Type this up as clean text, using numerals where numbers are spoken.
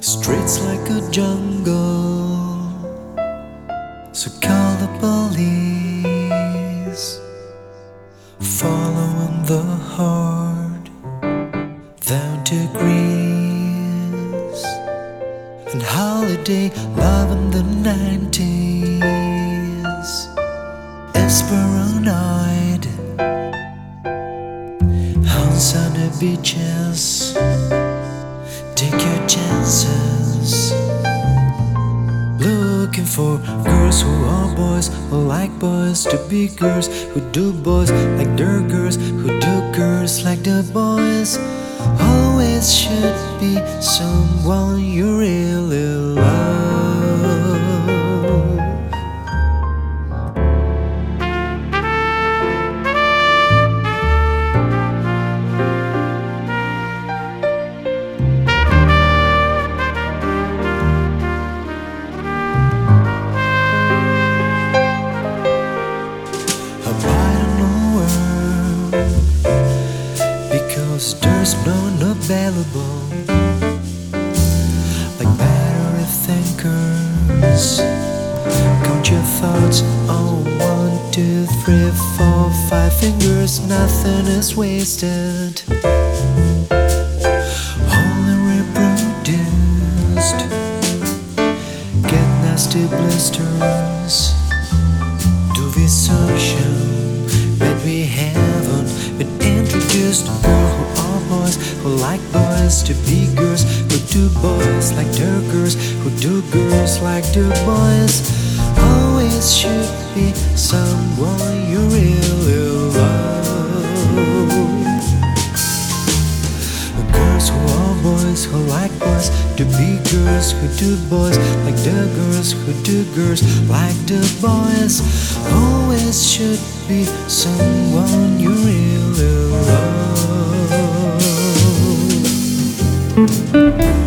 Streets like a jungle, so call the police. Following the herd down to Greece. And holiday love in the 90s. Esperanide on sunny beaches. Take your chances. Looking for girls who are boys, who like boys to be girls, who do boys like their girls, who do girls like the boys. Always should be someone you really love. Because there's none available like battery thinkers. Count your thoughts on 1, 2, 3, 4, 5 fingers. Nothing is wasted, only reproduced. Get nasty blisters to be social, but we haven't been introduced to girls who are boys, who like boys to be girls, who do boys like their girls, who do girls like their boys. Always should be someone you really love. Girls who are boys, who like boys to be girls, who do boys like their girls, who do girls like the boys. Always should be someone you really love.